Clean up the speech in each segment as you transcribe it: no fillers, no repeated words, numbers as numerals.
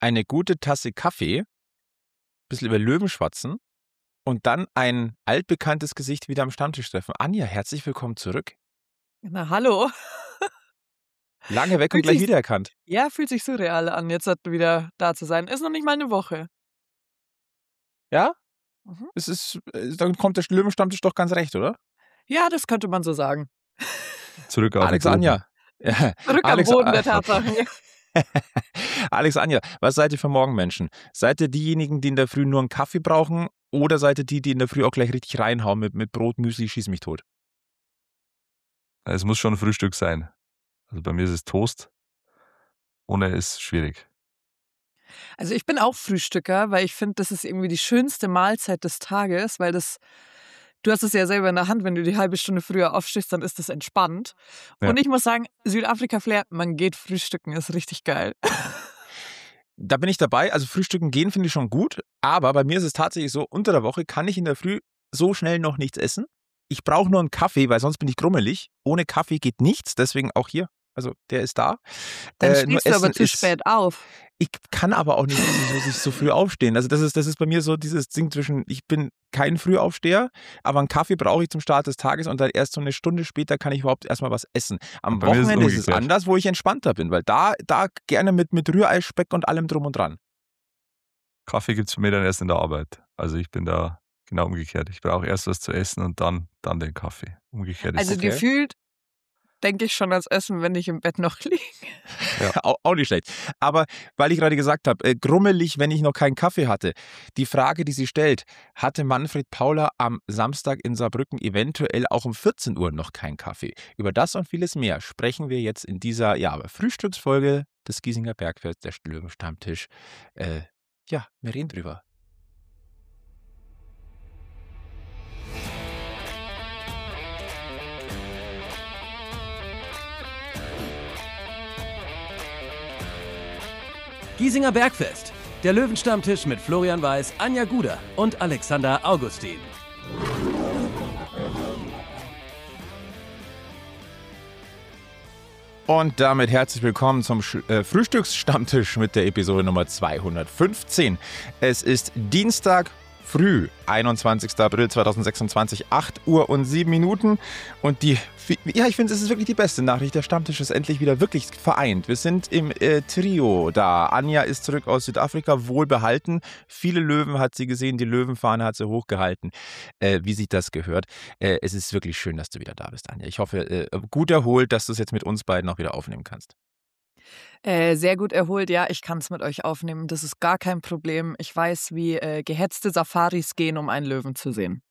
eine gute Tasse Kaffee, ein bisschen über Löwen schwatzen und dann ein altbekanntes Gesicht wieder am Stammtisch treffen. Anja, herzlich willkommen zurück. Na, hallo. Lange weg und Fühlt gleich sich- wiedererkannt. Ja, fühlt sich surreal an, jetzt wieder da zu sein. Ist noch nicht mal eine Woche. Ja? Mhm. Dann kommt der Löwenstammtisch doch ganz recht, oder? Ja, das könnte man so sagen. Zurück auf Alex, den Boden. Anja. Ja, Zurück am Boden der Tatsachen. Alex, Anja, was seid ihr für Morgenmenschen? Seid ihr diejenigen, die in der Früh nur einen Kaffee brauchen oder seid ihr die in der Früh auch gleich richtig reinhauen mit Brot, Müsli, schieß mich tot? Es muss schon ein Frühstück sein. Also bei mir ist es Toast. Ohne ist schwierig. Also ich bin auch Frühstücker, weil ich finde, das ist irgendwie die schönste Mahlzeit des Tages, weil du hast es ja selber in der Hand, wenn du die halbe Stunde früher aufstehst, dann ist das entspannt. Ja. Und ich muss sagen, Südafrika-Flair, man geht frühstücken, ist richtig geil. Da bin ich dabei. Also Frühstücken gehen finde ich schon gut, aber bei mir ist es tatsächlich so, unter der Woche kann ich in der Früh so schnell noch nichts essen. Ich brauche nur einen Kaffee, weil sonst bin ich grummelig. Ohne Kaffee geht nichts, deswegen auch hier. Also der ist da. Dann Nur stehst du aber Essen zu spät auf. Ich kann aber auch nicht so früh aufstehen. Also das ist bei mir so dieses Ding zwischen, ich bin kein Frühaufsteher, aber einen Kaffee brauche ich zum Start des Tages und dann erst so eine Stunde später kann ich überhaupt erstmal was essen. Am Bei mir ist es Wochenende ist es umgekehrt. anders, wo ich entspannter bin, weil da gerne mit Rührei, Speck und allem drum und dran. Kaffee gibt es für mich dann erst in der Arbeit. Also ich bin da genau umgekehrt. Ich brauche erst was zu essen und dann den Kaffee. Umgekehrt ist Also es. Okay. gefühlt denke ich schon ans Essen, wenn ich im Bett noch liege. Auch nicht schlecht. Aber weil ich gerade gesagt habe, grummelig, wenn ich noch keinen Kaffee hatte. Die Frage, die sie stellt, hatte Manfred Paula am Samstag in Saarbrücken eventuell auch um 14 Uhr noch keinen Kaffee? Über das und vieles mehr sprechen wir jetzt in dieser Frühstücksfolge des Giesinger Bergfest, der Löwenstammtisch. Wir reden drüber. Giesinger Bergfest, der Löwenstammtisch mit Florian Weiß, Anja Guder und Alexander Augustin. Und damit herzlich willkommen zum Frühstücksstammtisch mit der Episode Nummer 215. Es ist Dienstag früh, 21. April 2026, 8 Uhr und 7 Minuten. Und ich finde, es ist wirklich die beste Nachricht. Der Stammtisch ist endlich wieder wirklich vereint. Wir sind im Trio da. Anja ist zurück aus Südafrika, wohlbehalten. Viele Löwen hat sie gesehen, die Löwenfahne hat sie hochgehalten, wie sich das gehört. Es ist wirklich schön, dass du wieder da bist, Anja. Ich hoffe, gut erholt, dass du es jetzt mit uns beiden auch wieder aufnehmen kannst. Sehr gut erholt, ja, ich kann es mit euch aufnehmen. Das ist gar kein Problem. Ich weiß, wie gehetzte Safaris gehen, um einen Löwen zu sehen.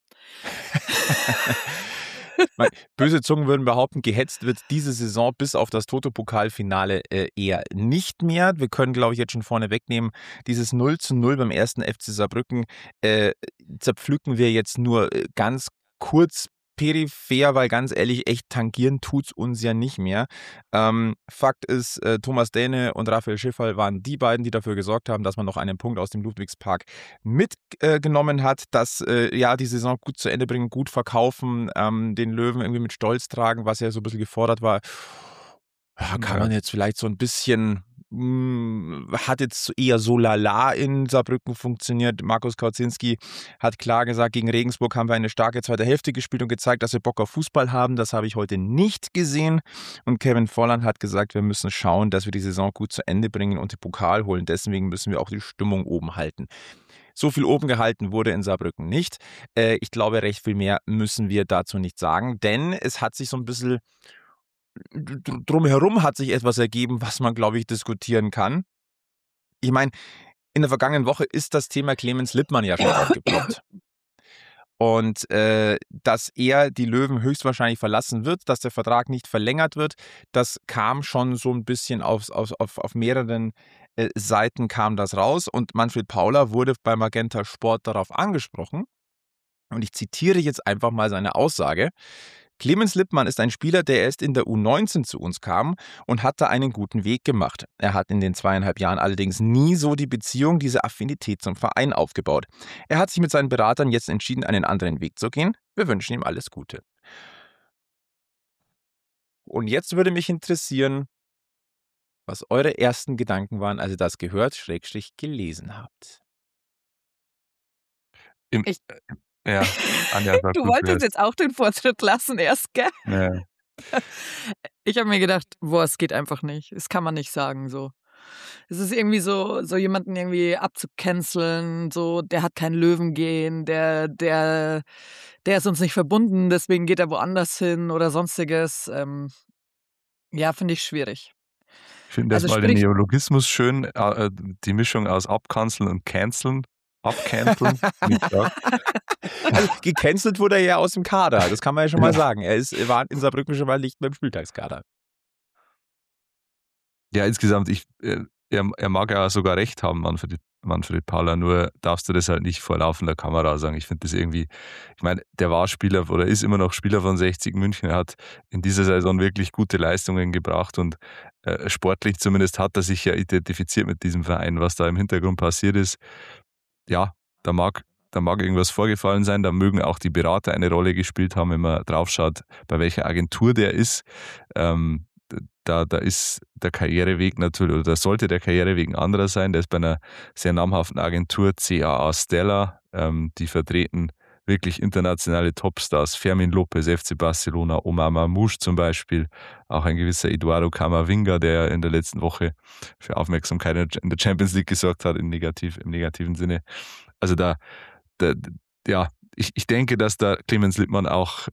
Böse Zungen würden behaupten, gehetzt wird diese Saison bis auf das Toto-Pokal-Finale eher nicht mehr. Wir können, glaube ich, jetzt schon vorne wegnehmen, dieses 0:0 beim ersten FC Saarbrücken zerpflücken wir jetzt nur ganz kurz peripher, weil ganz ehrlich, echt tangieren tut's uns ja nicht mehr. Fakt ist, Thomas Dähne und Raphael Schiffal waren die beiden, die dafür gesorgt haben, dass man noch einen Punkt aus dem Ludwigspark mitgenommen hat, dass die Saison gut zu Ende bringen, gut verkaufen, den Löwen irgendwie mit Stolz tragen, was ja so ein bisschen gefordert war. Ja, kann man jetzt vielleicht so ein bisschen, hat jetzt eher so lala in Saarbrücken funktioniert. Markus Kautzinski hat klar gesagt, gegen Regensburg haben wir eine starke zweite Hälfte gespielt und gezeigt, dass wir Bock auf Fußball haben. Das habe ich heute nicht gesehen. Und Kevin Volland hat gesagt, wir müssen schauen, dass wir die Saison gut zu Ende bringen und den Pokal holen. Deswegen müssen wir auch die Stimmung oben halten. So viel oben gehalten wurde in Saarbrücken nicht. Ich glaube, recht viel mehr müssen wir dazu nicht sagen, denn es hat sich so ein bisschen drumherum hat sich etwas ergeben, was man, glaube ich, diskutieren kann. Ich meine, in der vergangenen Woche ist das Thema Clemens Lippmann ja schon aufgeploppt. Und dass er die Löwen höchstwahrscheinlich verlassen wird, dass der Vertrag nicht verlängert wird, das kam schon so ein bisschen auf mehreren Seiten kam das raus. Und Manfred Paula wurde bei Magenta Sport darauf angesprochen. Und ich zitiere jetzt einfach mal seine Aussage. Clemens Lippmann ist ein Spieler, der erst in der U19 zu uns kam und hat da einen guten Weg gemacht. Er hat in den 2,5 Jahren allerdings nie so die Beziehung, diese Affinität zum Verein aufgebaut. Er hat sich mit seinen Beratern jetzt entschieden, einen anderen Weg zu gehen. Wir wünschen ihm alles Gute. Und jetzt würde mich interessieren, was eure ersten Gedanken waren, als ihr das gehört, / gelesen habt. Ich- Ja, Anja, sag Du du wolltest zuerst. jetzt auch den Vortritt lassen erst, gell? Ja. Ich habe mir gedacht, boah, es geht einfach nicht. Das kann man nicht sagen so. Es ist irgendwie so jemanden irgendwie abzucanceln, so, der hat kein Löwengen, der ist uns nicht verbunden, deswegen geht er woanders hin oder sonstiges. Ja, finde ich schwierig. Ich finde Also erstmal den sprich- Neologismus schön, die Mischung aus abkanzeln und canceln. Abcanceln, nicht stark. Also gecancelt wurde er ja aus dem Kader, das kann man ja schon mal sagen. Er war in Saarbrücken schon mal nicht beim Spieltagskader. Ja, insgesamt, er mag ja sogar recht haben, Manfred Paula, nur darfst du das halt nicht vor laufender Kamera sagen. Ich finde das irgendwie, ich meine, der war Spieler oder ist immer noch Spieler von 60 München. Er hat in dieser Saison wirklich gute Leistungen gebracht und sportlich zumindest hat er sich ja identifiziert mit diesem Verein. Was da im Hintergrund passiert ist, ja, da mag irgendwas vorgefallen sein, da mögen auch die Berater eine Rolle gespielt haben, wenn man drauf schaut, bei welcher Agentur der ist. Da ist der Karriereweg natürlich, oder sollte der Karriereweg ein anderer sein. Der ist bei einer sehr namhaften Agentur, CAA Stella, die vertreten wirklich internationale Topstars. Fermin Lopez, FC Barcelona, Omar Mamouche zum Beispiel, auch ein gewisser Eduardo Camavinga, der in der letzten Woche für Aufmerksamkeit in der Champions League gesorgt hat, im negativen Sinne. Also ich denke, dass da Clemens Littmann auch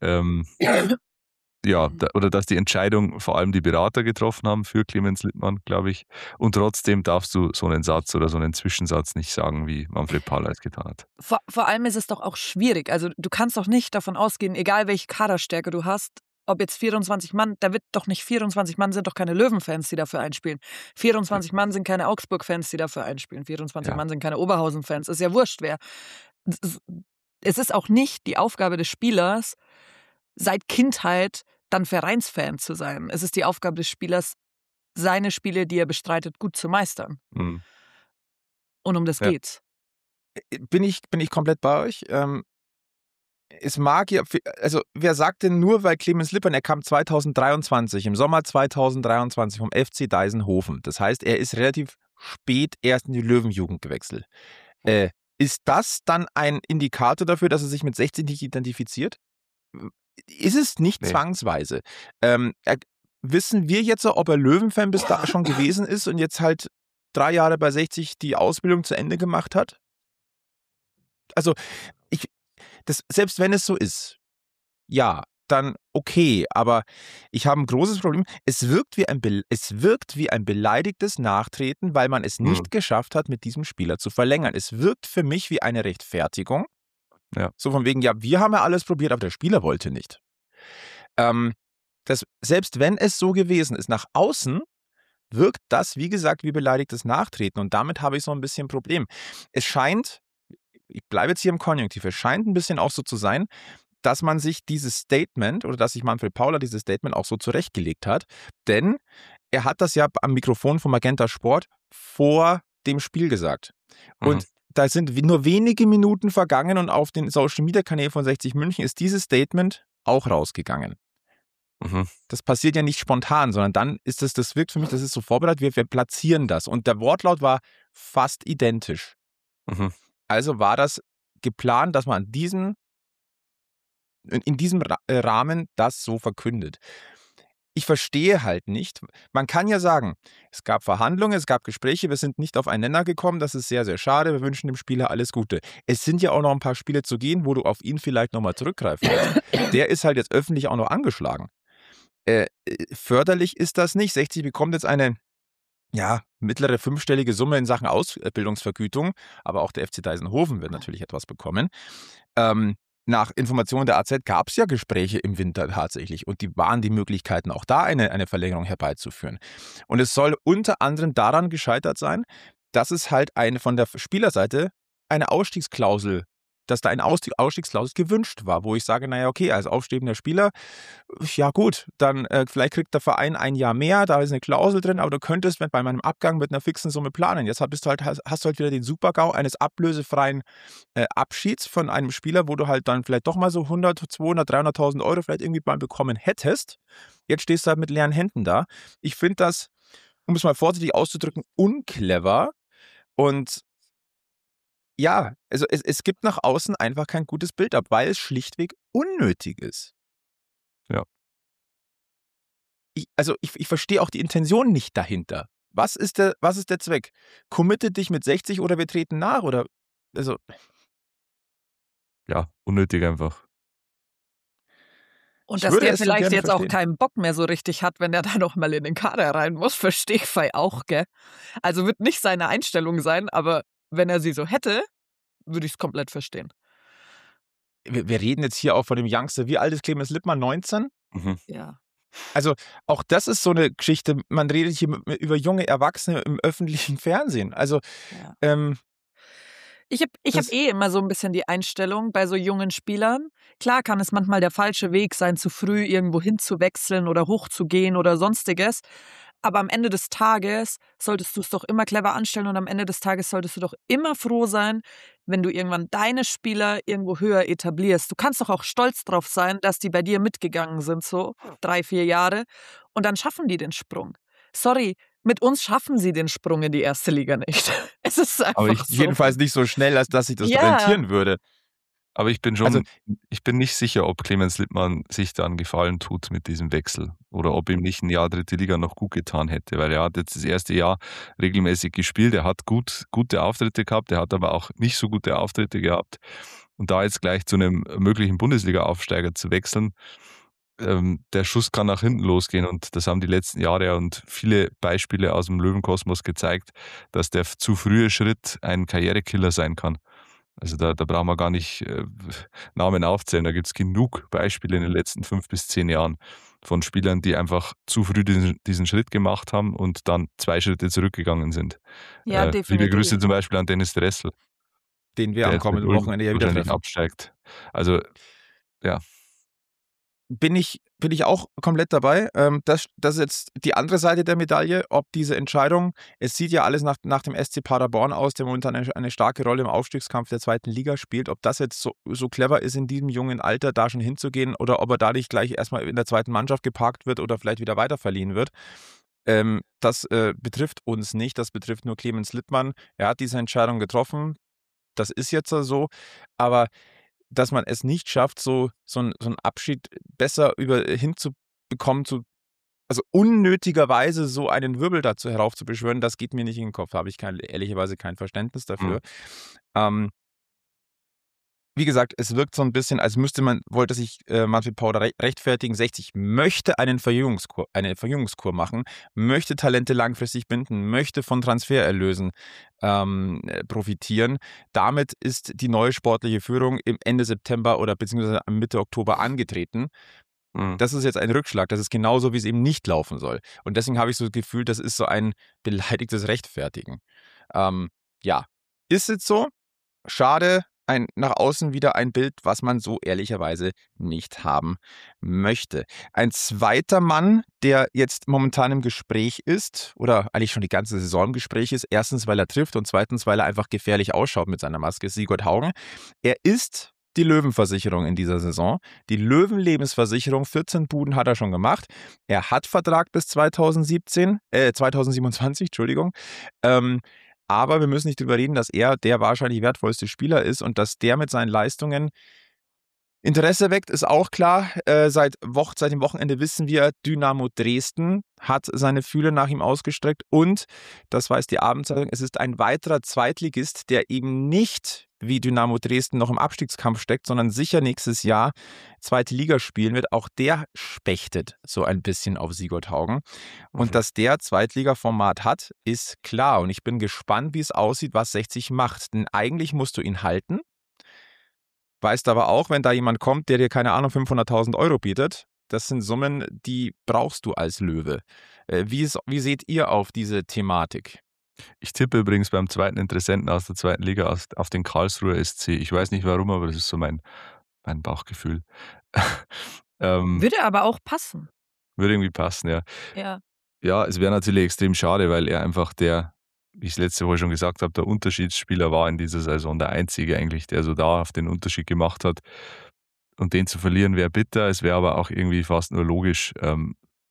oder dass die Entscheidung vor allem die Berater getroffen haben für Clemens Littmann, glaube ich. Und trotzdem darfst du so einen Satz oder so einen Zwischensatz nicht sagen, wie Manfred Paula es getan hat. Vor allem ist es doch auch schwierig. Also du kannst doch nicht davon ausgehen, egal welche Kaderstärke du hast, ob jetzt 24 Mann, da wird doch nicht 24 Mann, sind doch keine Löwenfans, die dafür einspielen. 24 Mann sind keine Augsburg-Fans, die dafür einspielen. 24 Mann sind keine Oberhausen-Fans. Ist ja wurscht, wer. Es ist auch nicht die Aufgabe des Spielers, seit Kindheit dann Vereinsfan zu sein. Es ist die Aufgabe des Spielers, seine Spiele, die er bestreitet, gut zu meistern. Mhm. Und um das geht's. Bin ich komplett bei euch. Es mag ja, also wer sagt denn nur, weil Clemens Littmann, er kam 2023, im Sommer 2023 vom FC Deisenhofen. Das heißt, er ist relativ spät erst in die Löwenjugend gewechselt. Ist das dann ein Indikator dafür, dass er sich mit 60 nicht identifiziert? Ist es nicht zwangsweise. Wissen wir jetzt, ob er Löwenfan bis da schon gewesen ist und jetzt halt 3 Jahre bei 60 die Ausbildung zu Ende gemacht hat? Also, selbst wenn es so ist, ja, dann okay, aber ich habe ein großes Problem. Es wirkt wie ein beleidigtes Nachtreten, weil man es nicht geschafft hat, mit diesem Spieler zu verlängern. Es wirkt für mich wie eine Rechtfertigung. Ja. So von wegen, ja, wir haben ja alles probiert, aber der Spieler wollte nicht. Selbst wenn es so gewesen ist, nach außen wirkt das, wie gesagt, wie beleidigtes Nachtreten und damit habe ich so ein bisschen ein Problem. Es scheint, ich bleibe jetzt hier im Konjunktiv, es scheint ein bisschen auch so zu sein, dass man sich dieses Statement oder dass sich Manfred Paula dieses Statement auch so zurechtgelegt hat, denn er hat das ja am Mikrofon von Magenta Sport vor dem Spiel gesagt. Und da sind nur wenige Minuten vergangen und auf den Social-Media-Kanälen von 60 München ist dieses Statement auch rausgegangen. Das passiert ja nicht spontan, sondern dann ist das wirkt für mich, das ist so vorbereitet, wir platzieren das. Und der Wortlaut war fast identisch. Also war das geplant, dass man in diesem Rahmen das so verkündet. Ich verstehe halt nicht. Man kann ja sagen, es gab Verhandlungen, es gab Gespräche, wir sind nicht auf einen Nenner gekommen, das ist sehr, sehr schade, wir wünschen dem Spieler alles Gute. Es sind ja auch noch ein paar Spiele zu gehen, wo du auf ihn vielleicht nochmal zurückgreifen kannst. Der ist halt jetzt öffentlich auch noch angeschlagen. Förderlich ist das nicht. 60 bekommt jetzt eine mittlere 5-stellige Summe in Sachen Ausbildungsvergütung, aber auch der FC Deisenhofen wird natürlich etwas bekommen. Nach Informationen der AZ gab es ja Gespräche im Winter tatsächlich und die waren die Möglichkeiten auch da, eine Verlängerung herbeizuführen. Und es soll unter anderem daran gescheitert sein, dass es halt von der Spielerseite eine Ausstiegsklausel, dass da eine Ausstiegsklausel gewünscht war, wo ich sage, naja, okay, als aufstrebender Spieler, ja gut, dann vielleicht kriegt der Verein ein Jahr mehr, da ist eine Klausel drin, aber du könntest bei meinem Abgang mit einer fixen Summe planen. Jetzt hast du halt wieder den Super-GAU eines ablösefreien Abschieds von einem Spieler, wo du halt dann vielleicht doch mal so 100, 200, 300.000 Euro vielleicht irgendwie mal bekommen hättest. Jetzt stehst du halt mit leeren Händen da. Ich finde das um es mal vorsichtig auszudrücken, unclever. Und ja, also es gibt nach außen einfach kein gutes Bild ab, weil es schlichtweg unnötig ist. Ja. Ich verstehe auch die Intention nicht dahinter. Was ist der Zweck? Committe dich mit 60 oder wir treten nach oder also Ja, unnötig einfach. Und Ich dass würde der es so vielleicht gerne jetzt auch verstehen. keinen Bock mehr so richtig hat, wenn der da noch mal in den Kader rein muss, verstehe ich Fei auch, gell? Also wird nicht seine Einstellung sein, aber wenn er sie so hätte, würde ich es komplett verstehen. Wir reden jetzt hier auch von dem Youngster. Wie alt ist Clemens Lippmann? 19? Mhm. Ja. Also auch das ist so eine Geschichte. Man redet hier über junge Erwachsene im öffentlichen Fernsehen. Also Ja. Das- Ich hab immer so ein bisschen die Einstellung bei so jungen Spielern. Klar kann es manchmal der falsche Weg sein, zu früh irgendwo hinzuwechseln oder hochzugehen oder sonstiges. Aber am Ende des Tages solltest du es doch immer clever anstellen und am Ende des Tages solltest du doch immer froh sein, wenn du irgendwann deine Spieler irgendwo höher etablierst. Du kannst doch auch stolz drauf sein, dass die bei dir mitgegangen sind, so 3, 4 Jahre und dann schaffen die den Sprung. Sorry, mit uns schaffen sie den Sprung in die erste Liga nicht. Es ist einfach aber so. jedenfalls nicht so schnell, als dass sich das Ja. rentieren würde. Aber ich bin Also- nicht sicher, ob Clemens Lippmann sich da einen Gefallen tut mit diesem Wechsel oder ob ihm nicht ein Jahr dritte Liga noch gut getan hätte, weil er hat jetzt das erste Jahr regelmäßig gespielt, er hat gute Auftritte gehabt, er hat aber auch nicht so gute Auftritte gehabt und da jetzt gleich zu einem möglichen Bundesliga-Aufsteiger zu wechseln, der Schuss kann nach hinten losgehen und das haben die letzten Jahre und viele Beispiele aus dem Löwenkosmos gezeigt, dass der zu frühe Schritt ein Karrierekiller sein kann. Also da brauchen wir gar nicht Namen aufzählen. Da gibt es genug Beispiele in den letzten 5 bis 10 Jahren von Spielern, die einfach zu früh diesen Schritt gemacht haben und dann 2 Schritte zurückgegangen sind. Ja, Liebe definitiv. Grüße zum Beispiel an Dennis Dressel, Den wir der am jetzt mit kommenden Ulm Wochenende ja wieder wahrscheinlich treffen. absteigt. Also ja, Bin ich auch komplett dabei. Das ist jetzt die andere Seite der Medaille, ob diese Entscheidung, es sieht ja alles nach dem SC Paderborn aus, der momentan eine starke Rolle im Aufstiegskampf der zweiten Liga spielt, ob das jetzt so clever ist, in diesem jungen Alter da schon hinzugehen oder ob er dadurch gleich erstmal in der zweiten Mannschaft geparkt wird oder vielleicht wieder weiterverliehen wird. Das betrifft uns nicht, das betrifft nur Clemens Lippmann. Er hat diese Entscheidung getroffen, das ist jetzt so, aber dass man es nicht schafft, so einen Abschied besser hinzubekommen, also unnötigerweise so einen Wirbel dazu heraufzubeschwören, das geht mir nicht in den Kopf. Da habe ich ehrlicherweise kein Verständnis dafür. Wie gesagt, es wirkt so ein bisschen, als wollte sich Manfred Pauder rechtfertigen. 60 möchte eine Verjüngungskur machen, möchte Talente langfristig binden, möchte von Transfererlösen profitieren. Damit ist die neue sportliche Führung im Ende September oder beziehungsweise Mitte Oktober angetreten. Das ist jetzt ein Rückschlag. Das ist genauso, wie es eben nicht laufen soll. Und deswegen habe ich so das Gefühl, das ist so ein beleidigtes Rechtfertigen. Ja, ist jetzt so. Schade. Nach außen wieder ein Bild, was man so ehrlicherweise nicht haben möchte. Ein zweiter Mann, der jetzt momentan im Gespräch ist, oder eigentlich schon die ganze Saison im Gespräch ist, erstens, weil er trifft und zweitens, weil er einfach gefährlich ausschaut mit seiner Maske, ist Sigurd Haugen. Er ist die Löwenversicherung in dieser Saison. Die Löwenlebensversicherung, 14 Buden hat er schon gemacht. Er hat Vertrag bis 2027, Entschuldigung. Aber wir müssen nicht drüber reden, dass er der wahrscheinlich wertvollste Spieler ist und dass der mit seinen Leistungen Interesse weckt, ist auch klar. Seit dem Wochenende wissen wir, Dynamo Dresden hat seine Fühler nach ihm ausgestreckt und, das weiß die Abendzeitung, es ist ein weiterer Zweitligist, der eben nicht wie Dynamo Dresden noch im Abstiegskampf steckt, sondern sicher nächstes Jahr zweite Liga spielen wird. Auch der spechtet so ein bisschen auf Sigurd Haugen. Und dass der Zweitliga-Format hat, ist klar. Und ich bin gespannt, wie es aussieht, was 60 macht. Denn eigentlich musst du ihn halten. Weißt aber auch, wenn da jemand kommt, der dir, keine Ahnung, 500.000 Euro bietet, das sind Summen, die brauchst du als Löwe. Wie seht ihr auf diese Thematik? Ich tippe übrigens beim zweiten Interessenten aus der zweiten Liga auf den Karlsruher SC. Ich weiß nicht warum, aber das ist so mein Bauchgefühl. Würde aber auch passen. Würde irgendwie passen, ja. Ja. Ja, es wäre natürlich extrem schade, weil er einfach wie ich es letzte Woche schon gesagt habe, der Unterschiedsspieler war in dieser Saison, der einzige eigentlich, der so dauerhaft den Unterschied gemacht hat. Und den zu verlieren wäre bitter, es wäre aber auch irgendwie fast nur logisch.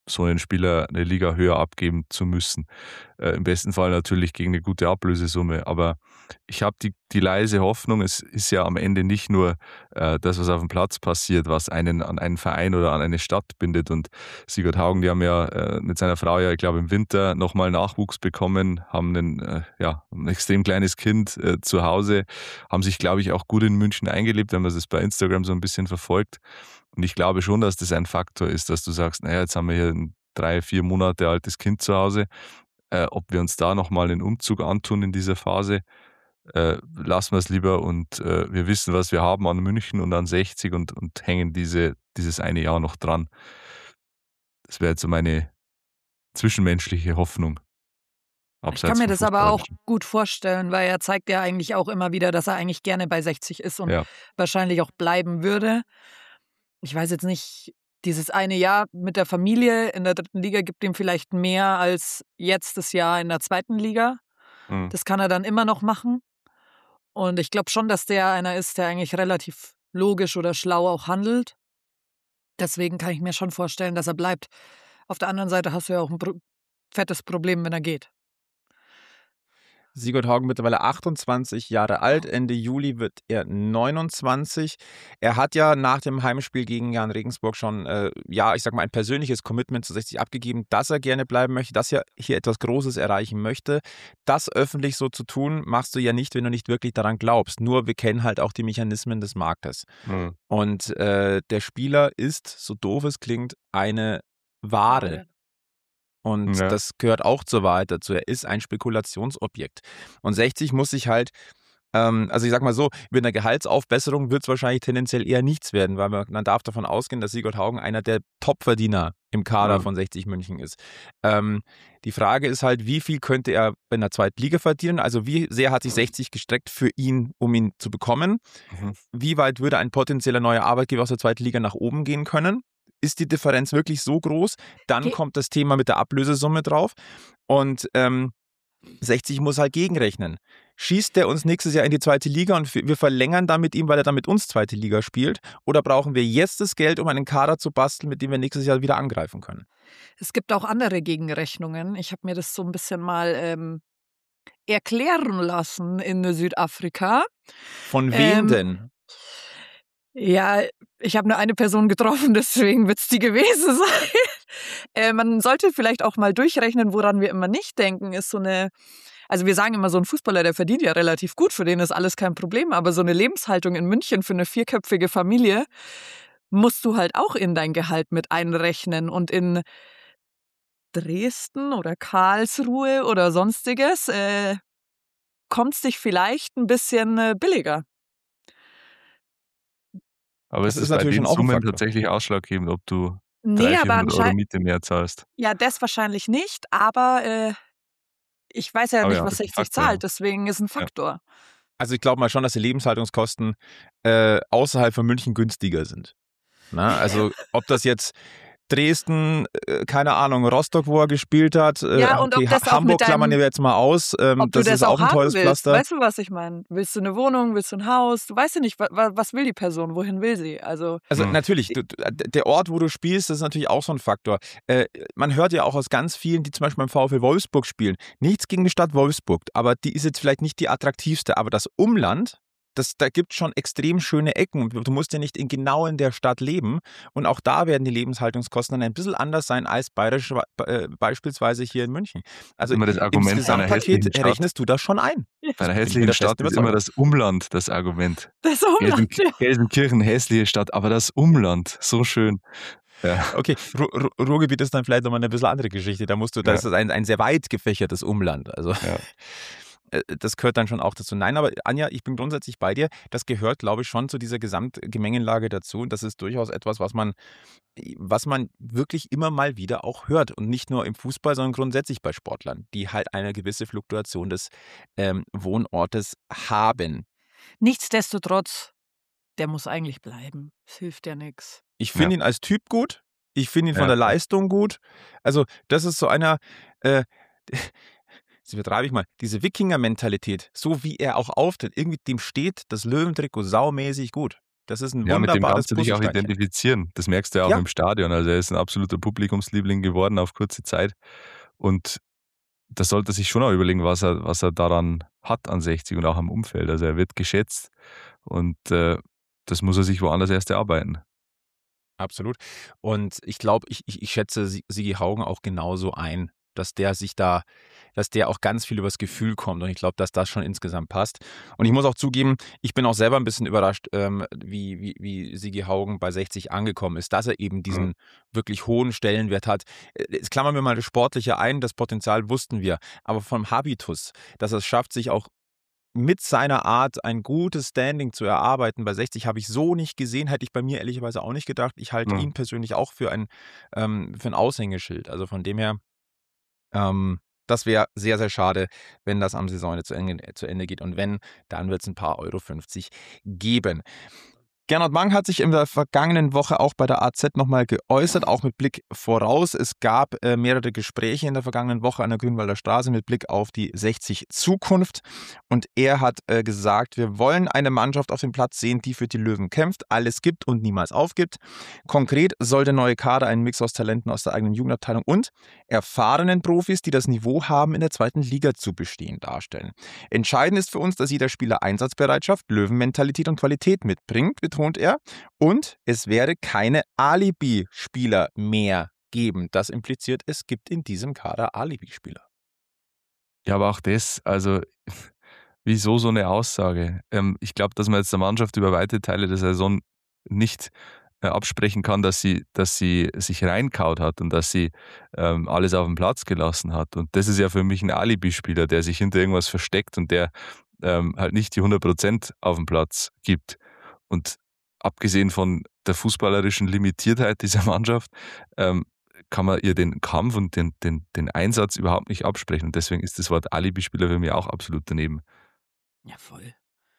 so einen Spieler eine Liga höher abgeben zu müssen. Im besten Fall natürlich gegen eine gute Ablösesumme. Aber ich habe die leise Hoffnung, es ist ja am Ende nicht nur das, was auf dem Platz passiert, was einen an einen Verein oder an eine Stadt bindet. Und Sigurd Haugen, die haben ja mit seiner Frau ja, ich glaube, im Winter nochmal Nachwuchs bekommen, haben ein extrem kleines Kind zu Hause, haben sich, glaube ich, auch gut in München eingelebt, wenn man das bei Instagram so ein bisschen verfolgt. Und ich glaube schon, dass das ein Faktor ist, dass du sagst, naja, jetzt haben wir hier ein 3-4 Monate altes Kind zu Hause. Ob wir uns da nochmal einen Umzug antun in dieser Phase, lassen wir es lieber und wir wissen, was wir haben an München und an 60 und hängen dieses eine Jahr noch dran. Das wäre jetzt so meine zwischenmenschliche Hoffnung. Ich kann mir das aber auch gut vorstellen, weil er zeigt ja eigentlich auch immer wieder, dass er eigentlich gerne bei 60 ist und wahrscheinlich auch bleiben würde. Ich weiß jetzt nicht, dieses eine Jahr mit der Familie in der 3. Liga gibt ihm vielleicht mehr als jetzt das Jahr in der 2. Liga. Das kann er dann immer noch machen. Und ich glaube schon, dass der einer ist, der eigentlich relativ logisch oder schlau auch handelt. Deswegen kann ich mir schon vorstellen, dass er bleibt. Auf der anderen Seite hast du ja auch ein fettes Problem, wenn er geht. Sigurd Haugen mittlerweile 28 Jahre alt. Ende Juli wird er 29. Er hat ja nach dem Heimspiel gegen Jan Regensburg schon, ich sag mal, ein persönliches Commitment zu 60 abgegeben, dass er gerne bleiben möchte, dass er hier etwas Großes erreichen möchte. Das öffentlich so zu tun, machst du ja nicht, wenn du nicht wirklich daran glaubst. Nur wir kennen halt auch die Mechanismen des Marktes. Und der Spieler ist, so doof es klingt, eine Ware. Und das gehört auch zur Wahrheit dazu. Er ist ein Spekulationsobjekt. Und 60 muss sich halt, also ich sag mal so, mit einer Gehaltsaufbesserung wird es wahrscheinlich tendenziell eher nichts werden, weil man darf davon ausgehen, dass Sigurd Haugen einer der Topverdiener im Kader von 60 München ist. Die Frage ist halt, wie viel könnte er in der 2. Liga verdienen? Also wie sehr hat sich 60 gestreckt für ihn, um ihn zu bekommen? Wie weit würde ein potenzieller neuer Arbeitgeber aus der 2. Liga nach oben gehen können? Ist die Differenz wirklich so groß? Dann kommt das Thema mit der Ablösesumme drauf und 60 muss halt gegenrechnen. Schießt der uns nächstes Jahr in die 2. Liga und wir verlängern dann mit ihm, weil er dann mit uns 2. Liga spielt? Oder brauchen wir jetzt das Geld, um einen Kader zu basteln, mit dem wir nächstes Jahr wieder angreifen können? Es gibt auch andere Gegenrechnungen. Ich habe mir das so ein bisschen mal erklären lassen in Südafrika. Von wem denn? Ja, ich habe nur eine Person getroffen, deswegen wird es die gewesen sein. Man sollte vielleicht auch mal durchrechnen, woran wir immer nicht denken, ist so eine, also wir sagen immer, so ein Fußballer, der verdient ja relativ gut, für den ist alles kein Problem, aber so eine Lebenshaltung in München für eine 4-köpfige Familie musst du halt auch in dein Gehalt mit einrechnen und in Dresden oder Karlsruhe oder sonstiges kommt es dich vielleicht ein bisschen billiger. Aber es ist bei den Summen tatsächlich ausschlaggebend, ob du 300-400 Euro Miete mehr zahlst. Ja, das wahrscheinlich nicht, aber ich weiß ja nicht, was 60 zahlt, deswegen ist ein Faktor. Also ich glaube mal schon, dass die Lebenshaltungskosten außerhalb von München günstiger sind. Na, also ob das jetzt Dresden, keine Ahnung, Rostock, wo er gespielt hat. Ja, und okay, Hamburg klammern wir jetzt mal aus. Das ist auch ein teures Pflaster. Weißt du, was ich meine? Willst du eine Wohnung, willst du ein Haus? Du weißt ja nicht, was will die Person, wohin will sie? Also natürlich, der Ort, wo du spielst, das ist natürlich auch so ein Faktor. Man hört ja auch aus ganz vielen, die zum Beispiel beim VfL Wolfsburg spielen, nichts gegen die Stadt Wolfsburg, aber die ist jetzt vielleicht nicht die attraktivste, aber das Umland, da gibt es schon extrem schöne Ecken. Du musst ja nicht genau in der Stadt leben. Und auch da werden die Lebenshaltungskosten dann ein bisschen anders sein als beispielsweise hier in München. Also immer das Argument ins Gesamtpaket rechnest du das schon ein. Bei einer hässlichen Stadt ist immer das Umland das Argument. Das Umland, Gelsenkirchen, hässliche Stadt, aber das Umland, so schön. Ja. Okay, Ruhrgebiet ist dann vielleicht nochmal eine bisschen andere Geschichte. Da musst du, das ist ein sehr weit gefächertes Umland. Also das gehört dann schon auch dazu. Nein, aber Anja, ich bin grundsätzlich bei dir. Das gehört, glaube ich, schon zu dieser Gesamtgemengenlage dazu. Und das ist durchaus etwas, was man wirklich immer mal wieder auch hört. Und nicht nur im Fußball, sondern grundsätzlich bei Sportlern, die halt eine gewisse Fluktuation des Wohnortes haben. Nichtsdestotrotz, der muss eigentlich bleiben. Es hilft ja nichts. Ich finde ihn als Typ gut. Ich finde ihn von der Leistung gut. Also das ist so einer... Das übertreibe ich mal, diese Wikinger-Mentalität, so wie er auch auftritt, irgendwie dem steht das Löwentrikot saumäßig gut. Das ist ein Ja, mit dem wunderbares kannst du dich auch Puzzlesteinchen. identifizieren. Das merkst du ja auch Ja. im Stadion. Also er ist ein absoluter Publikumsliebling geworden auf kurze Zeit. Und da sollte er sich schon auch überlegen, was er daran hat an 60 und auch am Umfeld. Also er wird geschätzt und das muss er sich woanders erst erarbeiten. Absolut. Und ich glaube, ich schätze Sigi Haugen auch genauso ein, dass der auch ganz viel übers Gefühl kommt. Und ich glaube, dass das schon insgesamt passt. Und ich muss auch zugeben, ich bin auch selber ein bisschen überrascht, wie Sigi Haugen bei 60 angekommen ist, dass er eben diesen wirklich hohen Stellenwert hat. Jetzt klammern wir mal das Sportliche ein, das Potenzial wussten wir. Aber vom Habitus, dass er es schafft, sich auch mit seiner Art ein gutes Standing zu erarbeiten. Bei 60 habe ich so nicht gesehen, hätte ich bei mir ehrlicherweise auch nicht gedacht. Ich halte ihn persönlich auch für ein Aushängeschild. Also von dem her, das wäre sehr, sehr schade, wenn das am Saisonende zu Ende geht. Und wenn, dann wird es ein paar Euro 50 geben. Gernot Mang hat sich in der vergangenen Woche auch bei der AZ nochmal geäußert, auch mit Blick voraus. Es gab mehrere Gespräche in der vergangenen Woche an der Grünwalder Straße mit Blick auf die 60 Zukunft. Und er hat gesagt, wir wollen eine Mannschaft auf dem Platz sehen, die für die Löwen kämpft, alles gibt und niemals aufgibt. Konkret soll der neue Kader einen Mix aus Talenten aus der eigenen Jugendabteilung und erfahrenen Profis, die das Niveau haben, in der zweiten Liga zu bestehen, darstellen. Entscheidend ist für uns, dass jeder Spieler Einsatzbereitschaft, Löwenmentalität und Qualität mitbringt, betont er. Und es werde keine Alibi-Spieler mehr geben. Das impliziert, es gibt in diesem Kader Alibi-Spieler. Ja, aber auch das, also wieso so eine Aussage? Ich glaube, dass man jetzt der Mannschaft über weite Teile der Saison nicht absprechen kann, dass sie sich reinkaut hat und dass sie alles auf den Platz gelassen hat. Und das ist ja für mich ein Alibi-Spieler, der sich hinter irgendwas versteckt und der halt nicht die 100% auf den Platz gibt. Und abgesehen von der fußballerischen Limitiertheit dieser Mannschaft, kann man ihr den Kampf und den Einsatz überhaupt nicht absprechen. Und deswegen ist das Wort Alibi-Spieler für mich auch absolut daneben. Ja, voll.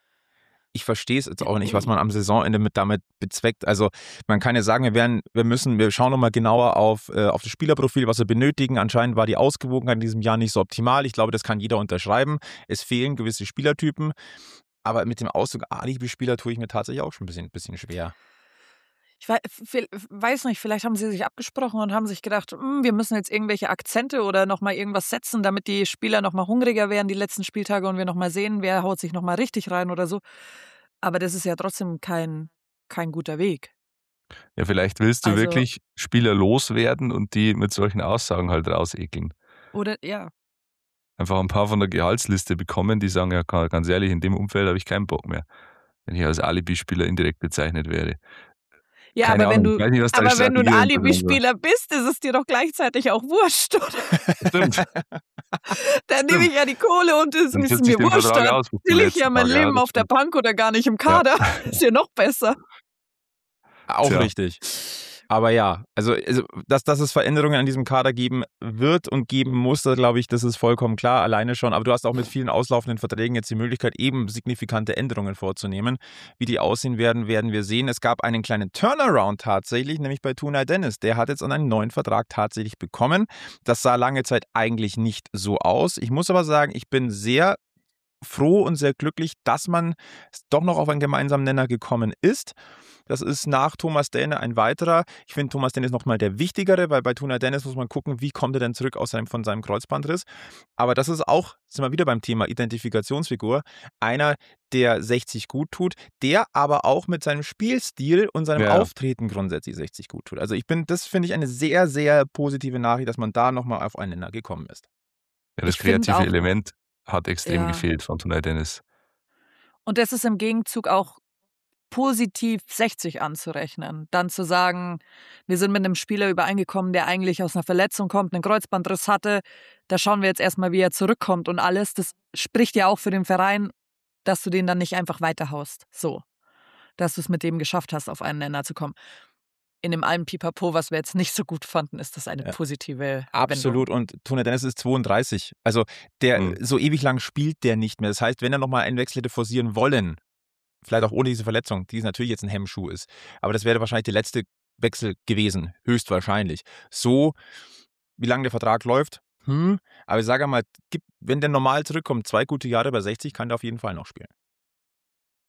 Ich verstehe es jetzt auch nicht, was man am Saisonende damit bezweckt. Also man kann ja sagen, wir schauen nochmal genauer auf das Spielerprofil, was wir benötigen. Anscheinend war die Ausgewogenheit in diesem Jahr nicht so optimal. Ich glaube, das kann jeder unterschreiben. Es fehlen gewisse Spielertypen. Aber mit dem Ausdruck Alibi-Spieler tue ich mir tatsächlich auch schon ein bisschen schwer. Ich weiß nicht, vielleicht haben sie sich abgesprochen und haben sich gedacht, wir müssen jetzt irgendwelche Akzente oder nochmal irgendwas setzen, damit die Spieler nochmal hungriger werden die letzten Spieltage und wir nochmal sehen, wer haut sich nochmal richtig rein oder so. Aber das ist ja trotzdem kein guter Weg. Ja, vielleicht willst du Also- wirklich Spieler loswerden und die mit solchen Aussagen halt rausekeln. Oder, ja. Einfach ein paar von der Gehaltsliste bekommen, die sagen, ja, ganz ehrlich, in dem Umfeld habe ich keinen Bock mehr, wenn ich als Alibi-Spieler indirekt bezeichnet werde. Ja, Keine aber wenn Ahnung, du, ich weiß nicht, was deine aber wenn du ein Strategie dahinter Alibi-Spieler bist, ist es dir doch gleichzeitig auch wurscht, oder? Stimmt. Dann nehme ich ja die Kohle und es Dann ist setze mir ich den wurscht. Vertrag Dann aus bis zum will ich letzten ja mein Tag. Ja, Leben das auf der stimmt. Bank oder gar nicht im Kader. Ist ja noch besser. Auch Tja. richtig. Aber ja, also dass es Veränderungen an diesem Kader geben wird und geben muss, da glaube ich, das ist vollkommen klar, alleine schon. Aber du hast auch mit vielen auslaufenden Verträgen jetzt die Möglichkeit, eben signifikante Änderungen vorzunehmen. Wie die aussehen werden, werden wir sehen. Es gab einen kleinen Turnaround tatsächlich, nämlich bei Tunay Dennis. Der hat jetzt einen neuen Vertrag tatsächlich bekommen. Das sah lange Zeit eigentlich nicht so aus. Ich muss aber sagen, ich bin sehr froh und sehr glücklich, dass man doch noch auf einen gemeinsamen Nenner gekommen ist. Das ist nach Thomas Däne ein weiterer. Ich finde, Thomas Däne ist nochmal der wichtigere, weil bei Tunay Dennis muss man gucken, wie kommt er denn zurück von seinem Kreuzbandriss. Aber das ist auch, sind wir wieder beim Thema Identifikationsfigur, einer, der 60 gut tut, der aber auch mit seinem Spielstil und seinem Auftreten grundsätzlich 60 gut tut. Also das finde ich eine sehr, sehr positive Nachricht, dass man da nochmal auf einen Nenner gekommen ist. Ja, das Ich find kreative auch- Element hat extrem Ja. gefehlt von Tunay Dennis. Und das ist im Gegenzug auch positiv 60 anzurechnen. Dann zu sagen, wir sind mit einem Spieler übereingekommen, der eigentlich aus einer Verletzung kommt, einen Kreuzbandriss hatte. Da schauen wir jetzt erstmal, wie er zurückkommt und alles. Das spricht ja auch für den Verein, dass du den dann nicht einfach weiterhaust. So. Dass du es mit dem geschafft hast, auf einen Nenner zu kommen. In dem allen Pipapo, was wir jetzt nicht so gut fanden, ist das eine positive Absolut. Und Tunay Dennis ist 32. Also so ewig lang spielt der nicht mehr. Das heißt, wenn er nochmal einen Wechsel hätte forcieren wollen, vielleicht auch ohne diese Verletzung, die natürlich jetzt ein Hemmschuh ist, aber das wäre wahrscheinlich der letzte Wechsel gewesen, höchstwahrscheinlich. So, wie lange der Vertrag läuft, aber ich sage mal, wenn der normal zurückkommt, 2 gute Jahre bei 60, kann der auf jeden Fall noch spielen.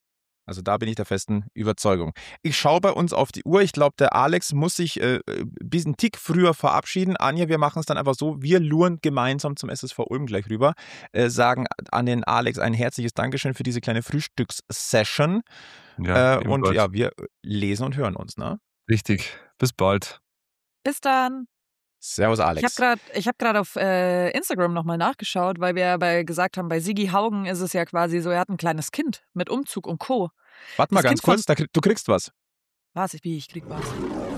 Also da bin ich der festen Überzeugung. Ich schaue bei uns auf die Uhr. Ich glaube, der Alex muss sich ein Tick früher verabschieden. Anja, wir machen es dann einfach so. Wir luren gemeinsam zum SSV Ulm gleich rüber. Sagen an den Alex ein herzliches Dankeschön für diese kleine Frühstückssession. Ja, und ja, wir lesen und hören uns. Ne? Richtig. Bis bald. Bis dann. Servus, Alex. Ich hab grad auf Instagram nochmal nachgeschaut, weil wir gesagt haben, bei Sigi Haugen ist es ja quasi so, er hat ein kleines Kind mit Umzug und Co. Warte mal ganz kurz, du kriegst was. Was? Ich krieg was.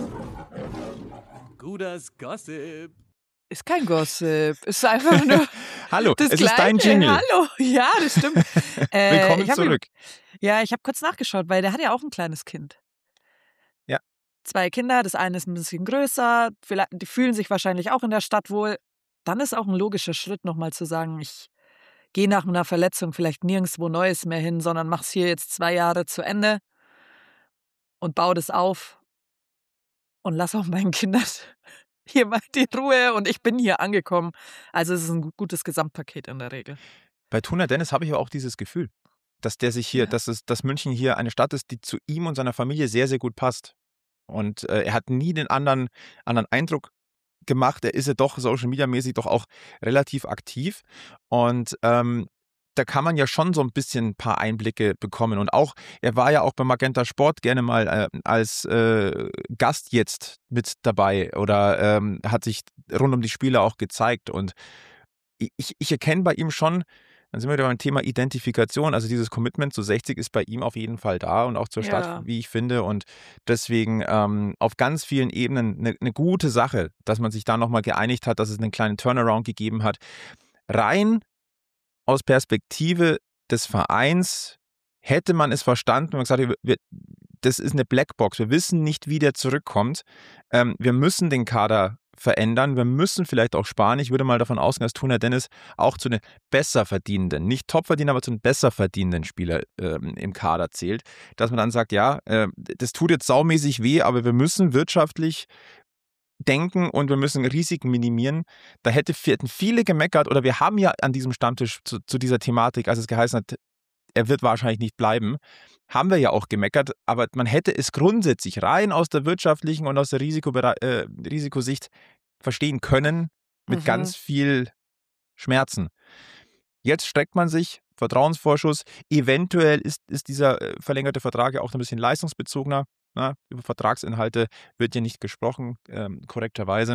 Guders Gossip. Ist kein Gossip, ist einfach nur Hallo, das es Gleiche. ist dein Jingle. Hallo, ja, das stimmt. Willkommen zurück. Ich habe kurz nachgeschaut, weil der hat ja auch ein kleines Kind. Ja. 2 Kinder, das eine ist ein bisschen größer, die fühlen sich wahrscheinlich auch in der Stadt wohl. Dann ist auch ein logischer Schritt, nochmal zu sagen, ich gehe nach einer Verletzung vielleicht nirgendwo Neues mehr hin, sondern mach's hier jetzt 2 Jahre zu Ende und baue das auf und lass auch meinen Kindern hier mal die Ruhe und ich bin hier angekommen. Also es ist ein gutes Gesamtpaket in der Regel. Bei Tuna Dennis habe ich auch dieses Gefühl, dass der sich hier, dass München hier eine Stadt ist, die zu ihm und seiner Familie sehr, sehr gut passt. Und er hat nie den anderen Eindruck gemacht. Er ist ja doch Social-Media-mäßig doch auch relativ aktiv. Und da kann man ja schon so ein bisschen ein paar Einblicke bekommen. Und auch, er war ja auch bei Magenta Sport gerne mal als Gast jetzt mit dabei oder hat sich rund um die Spiele auch gezeigt. Und ich erkenne bei ihm schon, dann sind wir wieder beim Thema Identifikation, also dieses Commitment zu 60 ist bei ihm auf jeden Fall da und auch zur Stadt, wie ich finde. Und deswegen auf ganz vielen Ebenen eine gute Sache, dass man sich da nochmal geeinigt hat, dass es einen kleinen Turnaround gegeben hat. Rein aus Perspektive des Vereins hätte man es verstanden und gesagt, das ist eine Blackbox. Wir wissen nicht, wie der zurückkommt. Wir müssen den Kader verändern. Wir müssen vielleicht auch sparen. Ich würde mal davon ausgehen, dass Tuna Dennis auch zu den besser verdienenden, nicht Topverdienenden, aber zu den besser verdienenden Spieler im Kader zählt. Dass man dann sagt, ja, das tut jetzt saumäßig weh, aber wir müssen wirtschaftlich denken und wir müssen Risiken minimieren. Da hätten viele gemeckert oder wir haben ja an diesem Stammtisch zu dieser Thematik, als es geheißen hat, er wird wahrscheinlich nicht bleiben, haben wir ja auch gemeckert, aber man hätte es grundsätzlich rein aus der wirtschaftlichen und aus der Risikosicht verstehen können mit ganz viel Schmerzen. Jetzt streckt man sich, Vertrauensvorschuss, eventuell ist dieser verlängerte Vertrag ja auch ein bisschen leistungsbezogener. Über Vertragsinhalte wird ja nicht gesprochen, korrekterweise.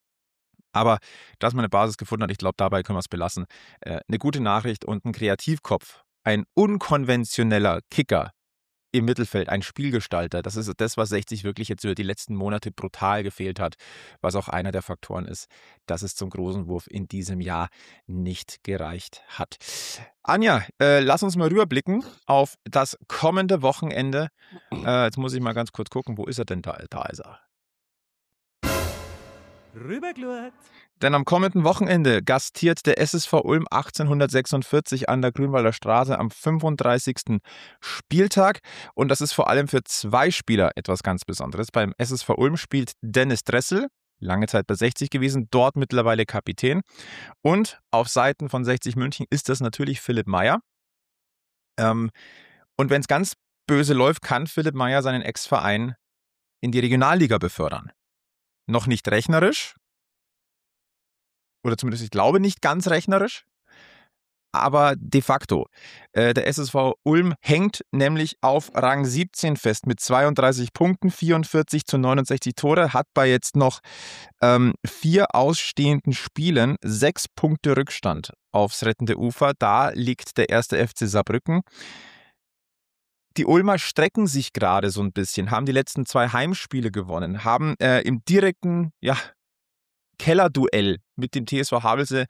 Aber dass man eine Basis gefunden hat, ich glaube, dabei können wir es belassen. Eine gute Nachricht und ein Kreativkopf, ein unkonventioneller Kicker im Mittelfeld, ein Spielgestalter. Das ist das, was 60 wirklich jetzt über die letzten Monate brutal gefehlt hat, was auch einer der Faktoren ist, dass es zum großen Wurf in diesem Jahr nicht gereicht hat. Anja, lass uns mal rüberblicken auf das kommende Wochenende. Jetzt muss ich mal ganz kurz gucken, wo ist er denn da? Da ist er. Rüberglurt. Denn am kommenden Wochenende gastiert der SSV Ulm 1846 an der Grünwalder Straße am 35. Spieltag. Und das ist vor allem für 2 Spieler etwas ganz Besonderes. Beim SSV Ulm spielt Dennis Dressel, lange Zeit bei 60 gewesen, dort mittlerweile Kapitän. Und auf Seiten von 60 München ist das natürlich Philipp Meyer. Und wenn es ganz böse läuft, kann Philipp Meyer seinen Ex-Verein in die Regionalliga befördern. Noch nicht rechnerisch, oder zumindest ich glaube nicht ganz rechnerisch, aber de facto. Der SSV Ulm hängt nämlich auf Rang 17 fest mit 32 Punkten, 44 zu 69 Tore, hat bei jetzt noch 4 ausstehenden Spielen 6 Punkte Rückstand aufs rettende Ufer. Da liegt der erste FC Saarbrücken. Die Ulmer strecken sich gerade so ein bisschen, haben die letzten 2 Heimspiele gewonnen, haben im direkten Kellerduell mit dem TSV Havelse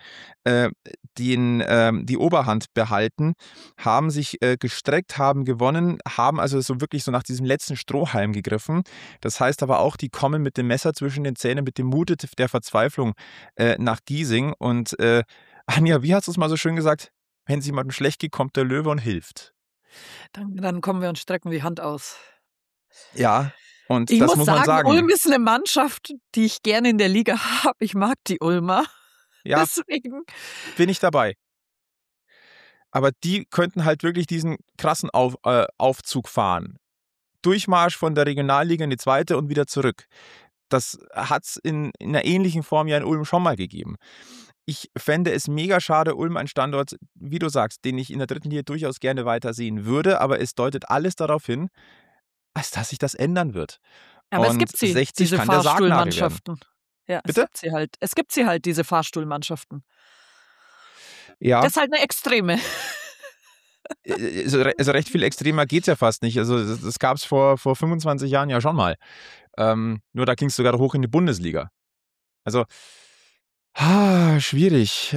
die Oberhand behalten, haben sich gestreckt, haben gewonnen, haben also so wirklich so nach diesem letzten Strohhalm gegriffen. Das heißt aber auch, die kommen mit dem Messer zwischen den Zähnen, mit dem Mute der Verzweiflung nach Giesing. Und Anja, wie hast du es mal so schön gesagt? Wenn es jemandem schlecht geht, kommt der Löwe und hilft. Dann kommen wir und strecken die Hand aus. Ja, und ich das muss man sagen. Ulm ist eine Mannschaft, die ich gerne in der Liga habe. Ich mag die Ulmer. Ja, deswegen bin ich dabei. Aber die könnten halt wirklich diesen krassen Aufzug fahren. Durchmarsch von der Regionalliga in die zweite und wieder zurück. Das hat es in einer ähnlichen Form ja in Ulm schon mal gegeben. Ich fände es mega schade, Ulm ein Standort, wie du sagst, den ich in der dritten Liga durchaus gerne weitersehen würde, aber es deutet alles darauf hin, als dass sich das ändern wird. Aber es Und gibt sie, 60 diese kann der Sargnagel werden. Fahrstuhlmannschaften. Ja, Bitte? Es gibt sie halt, diese Fahrstuhlmannschaften. Ja. Das ist halt eine Extreme. Also recht viel extremer geht es ja fast nicht. Also das gab es vor 25 Jahren ja schon mal. Nur da ging es sogar hoch in die Bundesliga. Also, schwierig.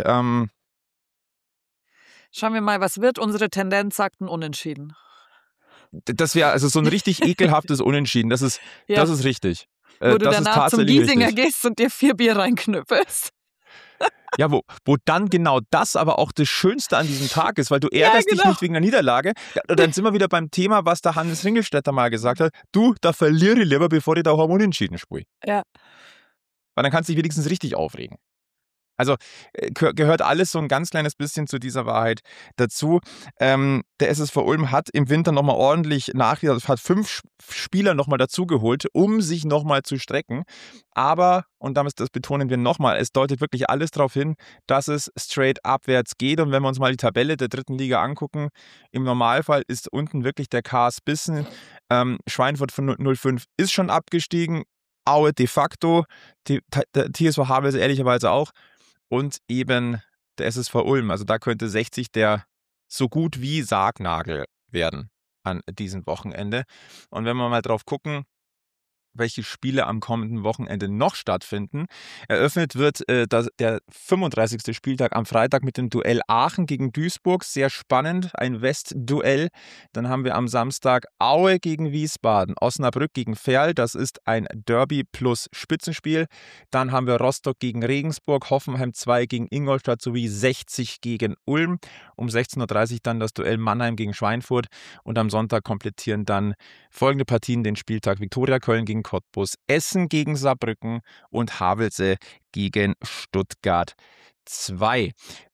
Schauen wir mal, was wird. Unsere Tendenz sagt ein Unentschieden. Das wäre also so ein richtig ekelhaftes Unentschieden. Das ist richtig. Wo du das ist danach zum tatsächlich Giesinger richtig. gehst und dir 4 Bier reinknüppelst. Ja, wo dann genau das aber auch das Schönste an diesem Tag ist, weil du ärgerst dich nicht wegen der Niederlage. Ja, dann sind wir wieder beim Thema, was der Hannes Ringelstetter mal gesagt hat. Du, da verliere ich lieber, bevor ich da auch Unentschieden spiele. Ja. Weil dann kannst du dich wenigstens richtig aufregen. Also gehört alles so ein ganz kleines bisschen zu dieser Wahrheit dazu. Der SSV Ulm hat im Winter nochmal ordentlich hat 5 Spieler nochmal dazugeholt, um sich nochmal zu strecken. Aber, und das betonen wir nochmal, es deutet wirklich alles darauf hin, dass es straight abwärts geht. Und wenn wir uns mal die Tabelle der dritten Liga angucken, im Normalfall ist unten wirklich der KS Bissen. Schweinfurt von 05 ist schon abgestiegen. Aue de facto. Der TSV Havelse ehrlicherweise auch. Und eben der SSV Ulm. Also da könnte 60 der so gut wie Sargnagel werden an diesem Wochenende. Und wenn wir mal drauf gucken, welche Spiele am kommenden Wochenende noch stattfinden. Eröffnet wird der 35. Spieltag am Freitag mit dem Duell Aachen gegen Duisburg. Sehr spannend, ein Westduell. Dann haben wir am Samstag Aue gegen Wiesbaden, Osnabrück gegen Verl. Das ist ein Derby plus Spitzenspiel. Dann haben wir Rostock gegen Regensburg, Hoffenheim 2 gegen Ingolstadt sowie 60 gegen Ulm. Um 16:30 Uhr dann das Duell Mannheim gegen Schweinfurt. Und am Sonntag komplettieren dann folgende Partien den Spieltag: Viktoria Köln gegen Cottbus, Essen gegen Saarbrücken und Havelse gegen Stuttgart 2.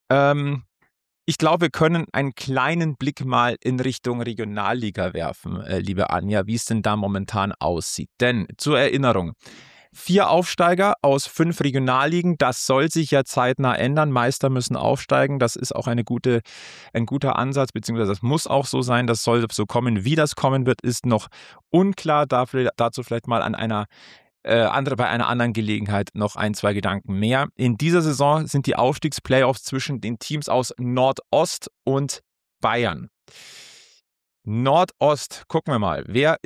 Ich glaube, wir können einen kleinen Blick mal in Richtung Regionalliga werfen, liebe Anja, wie es denn da momentan aussieht. Denn zur Erinnerung, 4 Aufsteiger aus 5 Regionalligen, das soll sich ja zeitnah ändern. Meister müssen aufsteigen, das ist auch ein guter Ansatz, beziehungsweise das muss auch so sein, das soll so kommen. Wie das kommen wird, ist noch unklar. Dazu vielleicht mal bei einer anderen Gelegenheit noch 1-2 Gedanken mehr. In dieser Saison sind die Aufstiegsplayoffs zwischen den Teams aus Nordost und Bayern. Nordost, gucken wir mal,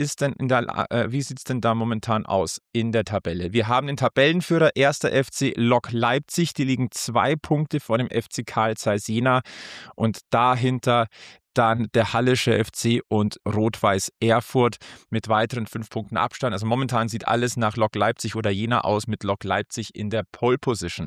wie sieht es denn da momentan aus in der Tabelle? Wir haben den Tabellenführer 1. FC Lok Leipzig, die liegen 2 Punkte vor dem FC Carl Zeiss Jena und dahinter dann der Hallische FC und Rot-Weiß Erfurt mit weiteren 5 Punkten Abstand. Also momentan sieht alles nach Lok Leipzig oder Jena aus, mit Lok Leipzig in der Pole Position.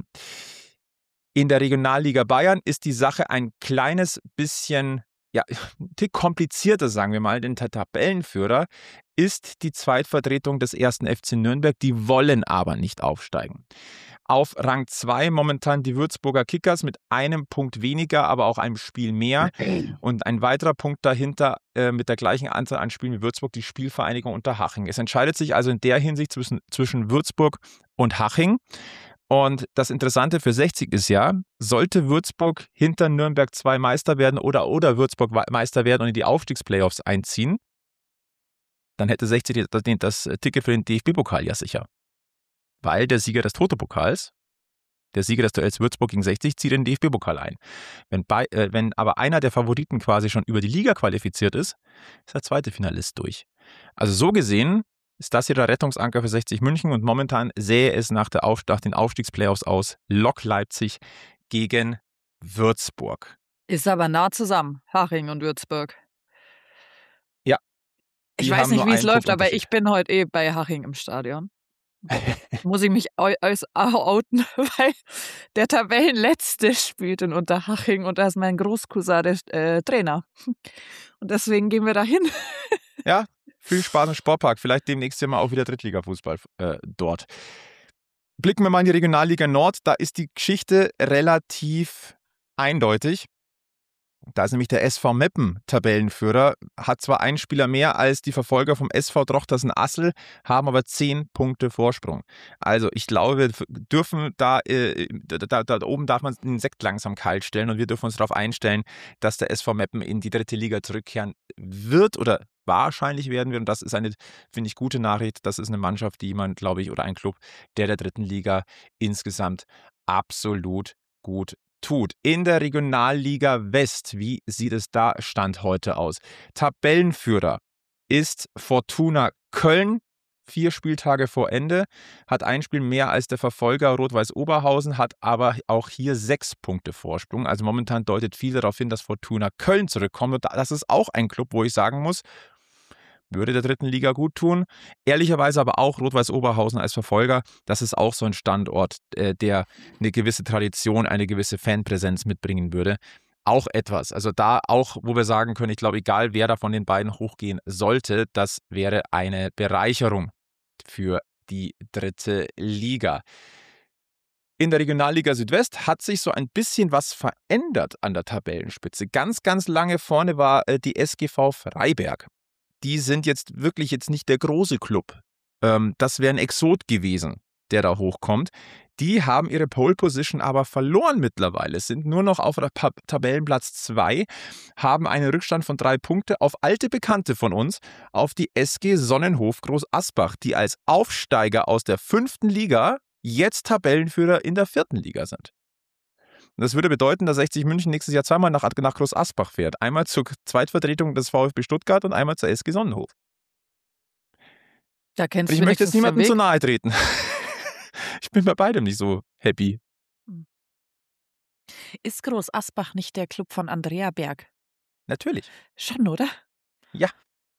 In der Regionalliga Bayern ist die Sache ein kleines bisschen ein Tick komplizierter, sagen wir mal, denn der Tabellenführer ist die Zweitvertretung des 1. FC Nürnberg, die wollen aber nicht aufsteigen. Auf Rang 2 momentan die Würzburger Kickers mit 1 Punkt weniger, aber auch einem Spiel mehr. Und ein weiterer Punkt dahinter mit der gleichen Anzahl an Spielen wie Würzburg, die Spielvereinigung Unterhaching. Es entscheidet sich also in der Hinsicht zwischen Würzburg und Haching. Und das Interessante für 60 ist ja, sollte Würzburg hinter Nürnberg 2 Meister werden oder Würzburg Meister werden und in die Aufstiegsplayoffs einziehen, dann hätte 60 das Ticket für den DFB-Pokal ja sicher. Weil der Sieger des Toto-Pokals, der Sieger des Duells Würzburg gegen 60, zieht den DFB-Pokal ein. Wenn aber einer der Favoriten quasi schon über die Liga qualifiziert ist der zweite Finalist durch. Also so gesehen ist das hier der Rettungsanker für 60 München und momentan sähe es nach den Aufstiegsplayoffs aus Lok Leipzig gegen Würzburg. Ist aber nah zusammen, Haching und Würzburg. Ja. Ich weiß nicht, wie es läuft, aber ich bin heute bei Haching im Stadion. Muss ich mich outen, weil der Tabellenletzte spielt in Unterhaching und da ist mein Großcousin der Trainer. Und deswegen gehen wir da hin. Ja, viel Spaß im Sportpark. Vielleicht demnächst ja mal auch wieder Drittliga-Fußball dort. Blicken wir mal in die Regionalliga Nord. Da ist die Geschichte relativ eindeutig. Da ist nämlich der SV Meppen Tabellenführer, hat zwar einen Spieler mehr als die Verfolger vom SV Drochtersen-Assel, haben aber 10 Punkte Vorsprung. Also ich glaube, wir dürfen da oben darf man den Sekt langsam kalt stellen und wir dürfen uns darauf einstellen, dass der SV Meppen in die 3. Liga zurückkehren wird oder wahrscheinlich werden wird. Und das ist eine, finde ich, gute Nachricht. Das ist eine Mannschaft, die man, glaube ich, oder ein Club, der 3. Liga insgesamt absolut gut tut. In der Regionalliga West, wie sieht es da Stand heute aus? Tabellenführer ist Fortuna Köln, 4 Spieltage vor Ende, hat ein Spiel mehr als der Verfolger Rot-Weiß Oberhausen, hat aber auch hier 6 Punkte Vorsprung. Also momentan deutet viel darauf hin, dass Fortuna Köln zurückkommt. Und das ist auch ein Club, wo ich sagen muss, würde der 3. Liga gut tun. Ehrlicherweise aber auch Rot-Weiß Oberhausen als Verfolger. Das ist auch so ein Standort, der eine gewisse Tradition, eine gewisse Fanpräsenz mitbringen würde. Auch etwas. Also da auch, wo wir sagen können, ich glaube, egal wer da von den beiden hochgehen sollte, das wäre eine Bereicherung für die 3. Liga. In der Regionalliga Südwest hat sich so ein bisschen was verändert an der Tabellenspitze. Ganz, ganz lange vorne war die SGV Freiberg. Die sind jetzt wirklich nicht der große Club. Das wäre ein Exot gewesen, der da hochkommt. Die haben ihre Pole Position aber verloren mittlerweile, sind nur noch auf Tabellenplatz 2, haben einen Rückstand von 3 Punkte auf alte Bekannte von uns, auf die SG Sonnenhof Groß Asbach, die als Aufsteiger aus der 5. Liga jetzt Tabellenführer in der 4. Liga sind. Das würde bedeuten, dass 60 München nächstes Jahr zweimal nach Groß Asbach fährt. Einmal zur Zweitvertretung des VfB Stuttgart und einmal zur SG Sonnenhof. Da kennst ich du möchte jetzt niemandem zu zu nahe treten. Ich bin bei beidem nicht so happy. Ist Groß Asbach nicht der Club von Andrea Berg? Natürlich. Schon, oder? Ja.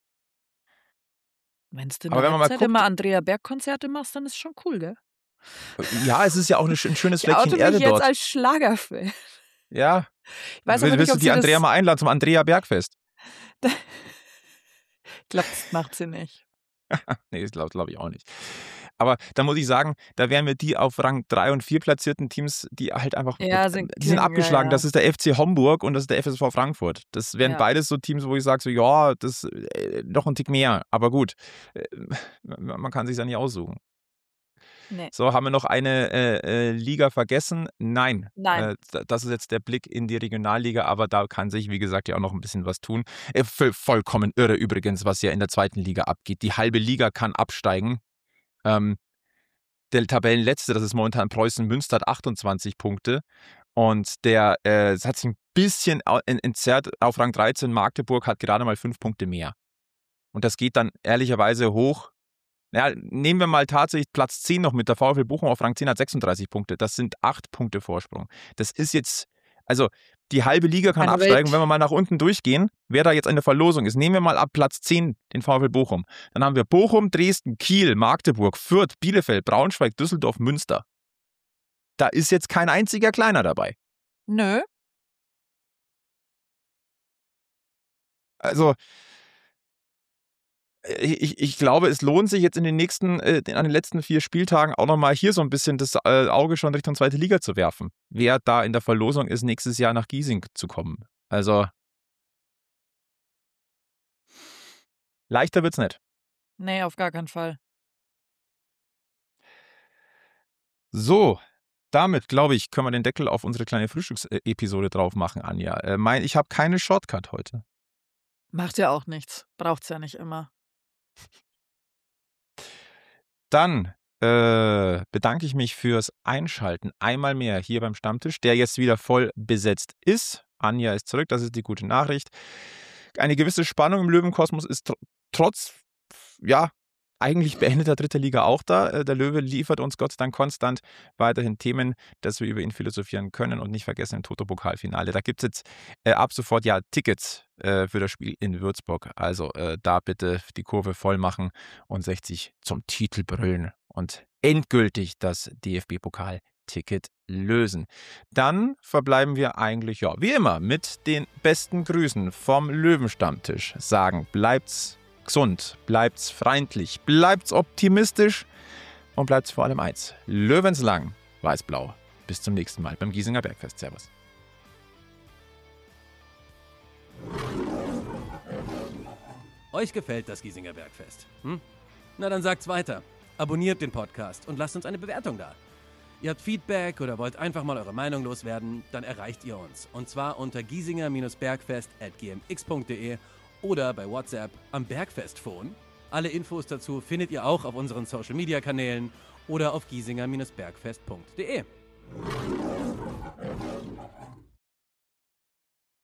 Wenn du Aber wenn man mal guckt, immer Andrea Berg-Konzerte machst, dann ist es schon cool, gell? Ja, es ist ja auch ein schönes Ich oute Fleckchen Erde mich jetzt dort. als Schlagerfan. Ja. Ich weiß aber nicht, Willst ob du die sie Andrea das... mal einladen zum Andrea Bergfest? Ich glaube, das macht sie nicht. Nee, das glaube ich auch nicht. Aber da muss ich sagen, da wären wir die auf Rang 3 und 4 platzierten Teams, die halt einfach, die sind abgeschlagen. Ja. Das ist der FC Homburg und das ist der FSV Frankfurt. Das wären beides so Teams, wo ich sage, so ja, das noch ein Tick mehr. Aber gut, man kann sich ja nicht aussuchen. Nee. So, haben wir noch eine Liga vergessen? Nein. Das ist jetzt der Blick in die Regionalliga, aber da kann sich, wie gesagt, ja auch noch ein bisschen was tun. Vollkommen irre übrigens, was ja in der 2. Liga abgeht. Die halbe Liga kann absteigen. Der Tabellenletzte, das ist momentan Preußen Münster, hat 28 Punkte. Und es hat sich ein bisschen entzerrt auf Rang 13. Magdeburg hat gerade mal 5 Punkte mehr. Und das geht dann ehrlicherweise hoch. Ja, nehmen wir mal tatsächlich Platz 10 noch mit. Der VfL Bochum auf Rang 10 hat 36 Punkte. Das sind 8 Punkte Vorsprung. Das ist jetzt, also die halbe Liga kann absteigen. Wenn wir mal nach unten durchgehen, wer da jetzt eine Verlosung ist, nehmen wir mal ab Platz 10 den VfL Bochum. Dann haben wir Bochum, Dresden, Kiel, Magdeburg, Fürth, Bielefeld, Braunschweig, Düsseldorf, Münster. Da ist jetzt kein einziger Kleiner dabei. Nö. Also ich glaube, es lohnt sich jetzt an den letzten 4 Spieltagen auch nochmal hier so ein bisschen das Auge schon Richtung 2. Liga zu werfen. Wer da in der Verlosung ist, nächstes Jahr nach Giesing zu kommen. Also leichter wird's nicht. Nee, auf gar keinen Fall. So, damit, glaube ich, können wir den Deckel auf unsere kleine Frühstücksepisode drauf machen, Anja. Ich habe keine Shortcut heute. Macht ja auch nichts. Braucht's ja nicht immer. Dann bedanke ich mich fürs Einschalten. Einmal mehr hier beim Stammtisch, der jetzt wieder voll besetzt ist. Anja ist zurück, das ist die gute Nachricht. Eine gewisse Spannung im Löwenkosmos ist trotz, eigentlich beendeter 3. Liga auch da. Der Löwe liefert uns Gott sei Dank konstant weiterhin Themen, dass wir über ihn philosophieren können und nicht vergessen im Toto-Pokalfinale. Da gibt es jetzt ab sofort Tickets für das Spiel in Würzburg. Also da bitte die Kurve voll machen und 60 zum Titel brüllen und endgültig das DFB-Pokal-Ticket lösen. Dann verbleiben wir eigentlich, wie immer, mit den besten Grüßen vom Löwenstammtisch. Sagen, bleibt's gesund, bleibt's freundlich, bleibt's optimistisch und bleibt's vor allem eins. Löwenslang, weiß-blau. Bis zum nächsten Mal beim Giesinger Bergfest. Servus. Euch gefällt das Giesinger Bergfest? Na dann sagt's weiter. Abonniert den Podcast und lasst uns eine Bewertung da. Ihr habt Feedback oder wollt einfach mal eure Meinung loswerden, dann erreicht ihr uns. Und zwar unter giesinger-bergfest@gmx.de oder bei WhatsApp am Bergfestphone. Alle Infos dazu findet ihr auch auf unseren Social-Media-Kanälen oder auf giesinger-bergfest.de.